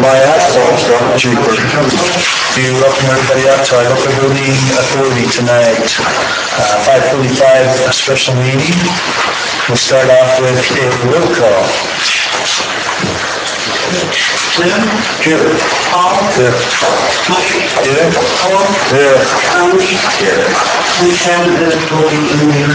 buy asphalt, it's a lot cheaper. We welcome everybody out to our local building authority tonight. 5:45, a special meeting. We'll start off with a roll call. Jim? Here. Paul? Here. Mike? Here. Paul? Here. Tony? Here. We have the voting in here.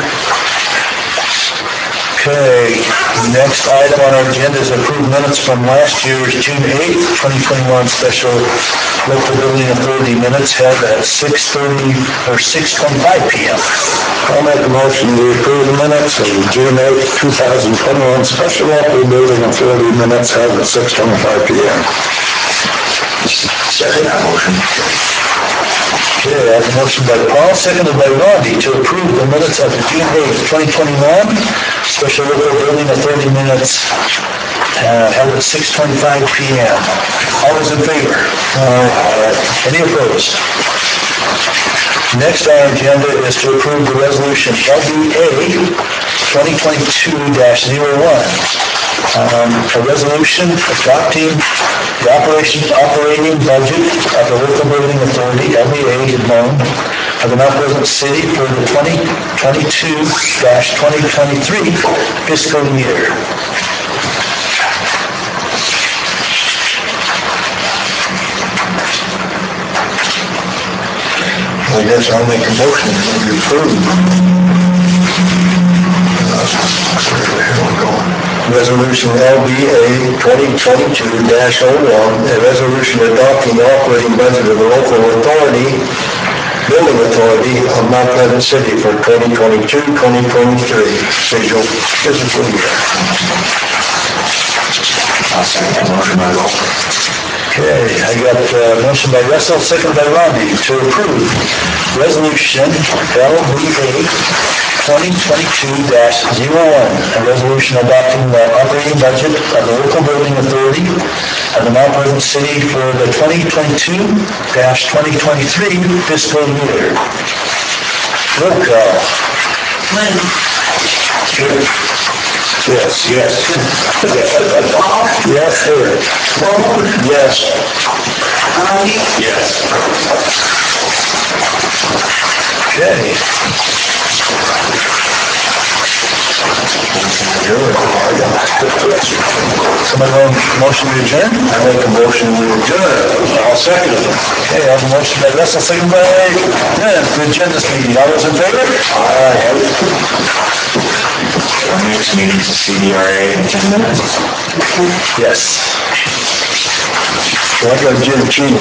Okay, next item on our agenda is approved minutes from last year's June 8th, 2021 special local building authority minutes held at 6:30 or 6:25 p.m. I'll make a motion to approve the minutes of June 8th, 2021 special local building authority minutes held at 6:25 p.m. Second that motion. Okay, I have a motion by Paul, seconded by Rodney to approve the minutes of the June 8th, 2021 special local building authority minutes held at 6:25 p.m. All those in favor? Any opposed? Next on our agenda is to approve the resolution LBA 2022-01. A resolution adopting the operating budget of the local building authority, LBA loan of the Mount Pleasant City for the 2022-2023 fiscal year. I guess I'll make a motion to approve. Resolution LBA 2022-01, a resolution adopting the operating budget of the local building authority of Mount Pleasant City for 2022-2023 fiscal year. I'll second that motion, Michael. Okay, I got a motion by Russell, second by Rodney to approve resolution LBA 2022-01, a resolution adopting the operating budget of the local building authority of the Mount Pleasant City for the 2022-2023 fiscal year. Roll call. Lynn? Yes, yes. Paul? Yes, sir. Paul? Yes. Tony? Yes. Okay. Somebody want a motion to adjourn? I make a motion to adjourn. I'll second it. Okay, I have a motion by Russell, second by Lynn to adjourn this meeting. All those in favor? Aye. Our next meeting is the CDRA in 10 minutes. Yes. So I got Jim Cheese.